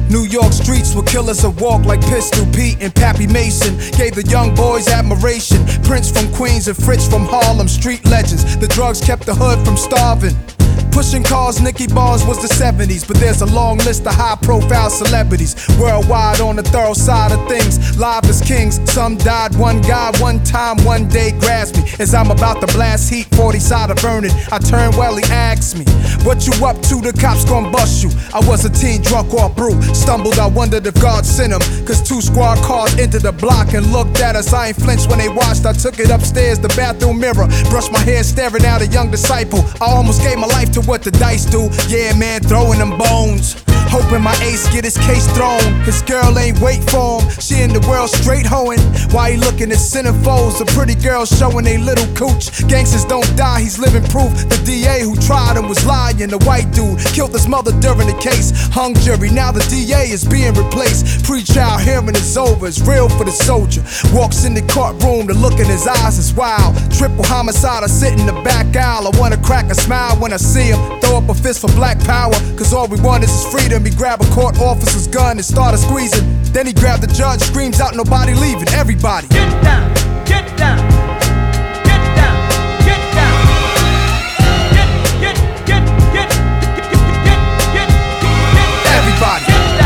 New York streets were killers that walk like Pistol Pete and Pappy Mason. Gave the young boys admiration. Prince from Queens and Fritz from Harlem, street legends. The drugs kept the hood from starving. Pushing cars, Nicky Bars was the 70s, but there's a long list of high-profile celebrities worldwide on the thorough side of things. Live as kings, some died. One guy, one time, one day grasped me as I'm about to blast heat, 40 side of Vernon. I turned well, he asked me, "What you up to? The cops gon' bust you." I was a teen drunk off brew, stumbled. I wondered if God sent him, cause 2 squad cars entered the block and looked at us. I ain't flinched when they watched. I took it upstairs, the bathroom mirror, brushed my hair, staring at a young disciple. I almost gave my life to what the dice do. Yeah, man, throwing them bones. Hoping my ace get his case thrown. His girl ain't wait for him. She in the world straight hoeing. Why he looking at centerfolds? The pretty girls showing they little cooch. Gangsters don't die, he's living proof. The DA who tried him was lying. The white dude killed his mother during the case. Hung jury, now the DA is being replaced. Pre-trial hearing is over, it's real for the soldier. Walks in the courtroom, the look in his eyes is wild. Triple homicide, I sit in the back aisle. I wanna crack a smile when I see him. Throw up a fist for black power, cause all we want is his freedom. He grabbed a court officer's gun and started squeezing. Then he grabbed the judge, screams out, "Nobody leaving, everybody get down, get down, get down, get down, get everybody."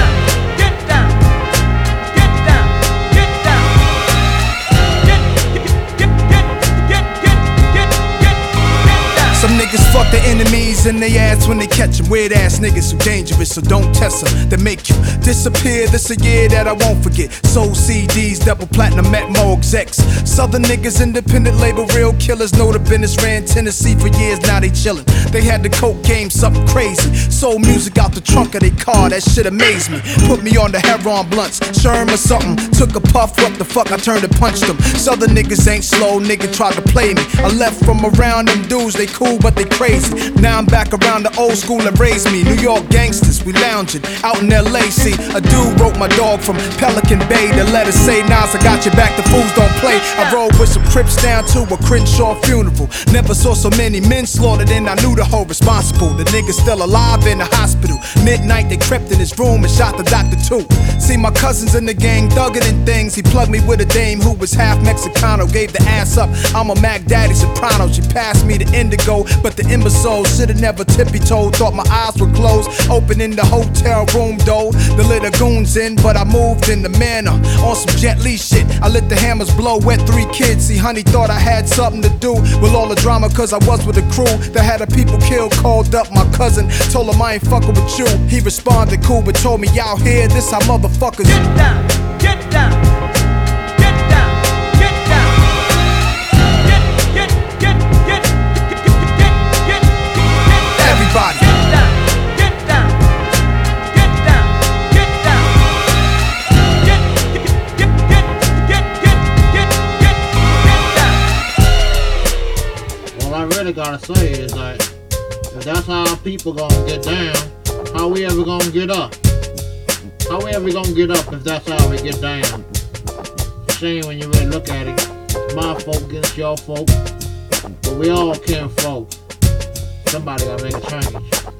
Some niggas fuck their enemies in they ass when they catch them. Weird ass niggas who dangerous, so don't test them. They make you disappear. This a year that I won't forget. Sold CDs, double platinum, met more execs. Southern niggas, independent label, real killers. Know the business, ran Tennessee for years, now they chillin'. They had the coke game, something crazy. Sold music out the trunk of their car, that shit amazed me. Put me on the heroin blunts, Sherm or something. Took a puff, what the fuck, I turned and punched them. Southern niggas ain't slow, nigga tried to play me. I left from around them dudes, they cool but they crazy. Now I'm back around the old school that raised me. New York gangsters, we lounging out in LA. See, a dude wrote my dog from Pelican Bay. The letter say, "Nas, I got your back, the fools don't play." I rode with some Crips down to a Crenshaw funeral. Never saw so many men slaughtered and I knew the whole responsible. The nigga's still alive in the hospital. Midnight they crept in his room and shot the doctor too. See, my cousins in the gang thugging and things. He plugged me with a dame who was half Mexicano. Gave the ass up, I'm a Mac Daddy soprano. She passed me the indigo, but the imbecile should've never tippy-toed. Thought my eyes were closed, opening the hotel room door. The little goons in, but I moved in the manner. On some Jet Li shit, I let the hammers blow, wet 3 kids. See, honey thought I had something to do with all the drama, cause I was with a crew that had a people killed. Called up my cousin, told him I ain't fucking with you. He responded cool, but told me, "Y'all here, this how motherfuckers get down, get down. Gotta say is like, if that's how our people gonna get down, how we ever gonna get up? How we ever gonna get up if that's how we get down? Shame when you really look at it. My folk against your folk, but we all kin folk. Somebody gotta make a change.